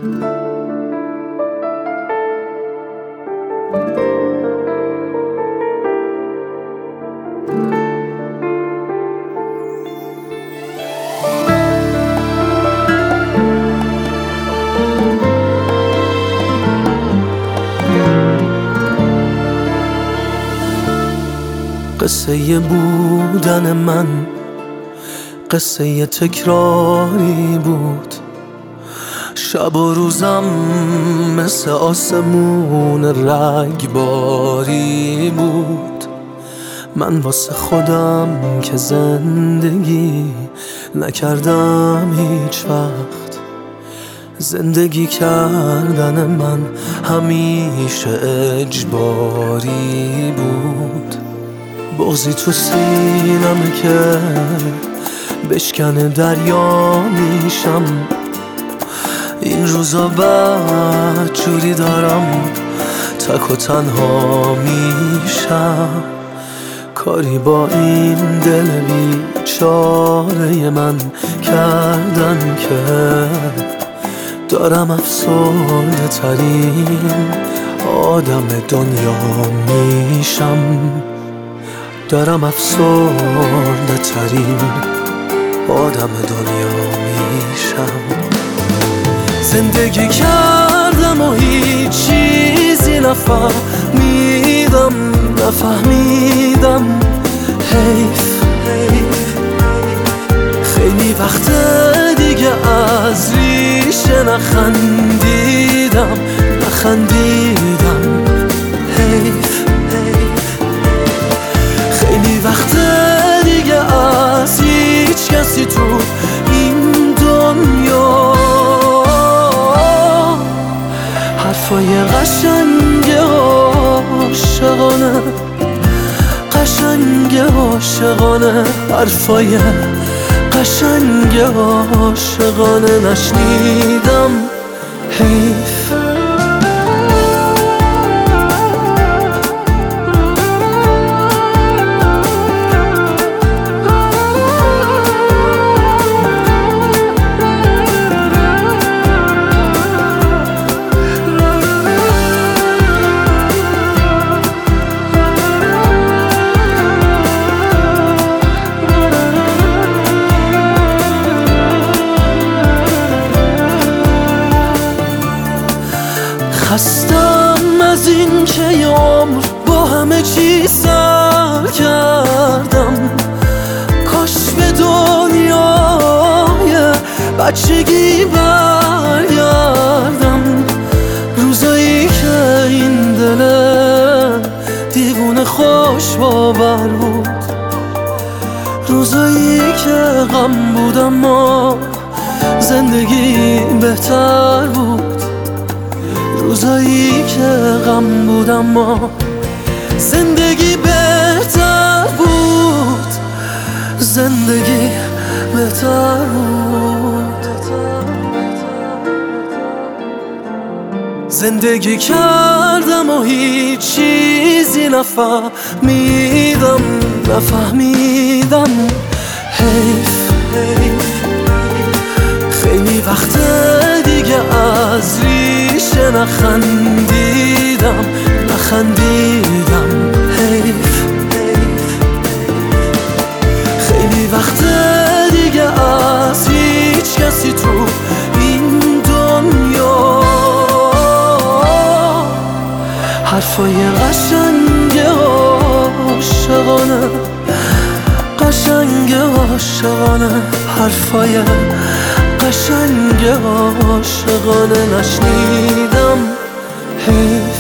قصه بودن من قصه تکراری بود، شب و روزم مثل آسمون رگباری بود. من واسه خودم که زندگی نکردم هیچ وقت، زندگی کردن من همیشه اجباری بود. بغضی تو سینمه که بشکنه دریا میشم، این روزا بدجوری دارم تک و تنها میشم. کاری با این دل بیچاره من کردن که دارم افسرده ترین آدم دنیا میشم، دارم افسرده ترین آدم دنیا میشم. زندگی کردم و هیچ چیزی نفهمیدم حیف. خیلی وقت دیگه از ریشه نخندیدم حیف. خیلی وقت دیگه از هیچ کسی تو این دنیا حرفای قشنگ عاشقانه حرفای قشنگ عاشقانه نشنیدم حیف. خستم از این که یه عمر با همه چی سر کردم، کاش به دنیای بچگی برگردم. روزایی که این دل دیوونه خوش باور بود، روزایی که غم بود اما زندگی بهتر بود، روزایی که غم بود اما زندگی بهتر بود، زندگی بهتر بود. زندگی کردم و هیچ چیزی نفهمیدم حیف. خیلی وقت دیگه از ریشه نخندیدم حیف. خیلی وقت دیگه از هیچ کسی تو این دنیا حرفای قشنگ عاشقانه حرفای قشنگ عاشقانه نشنیدم حیف.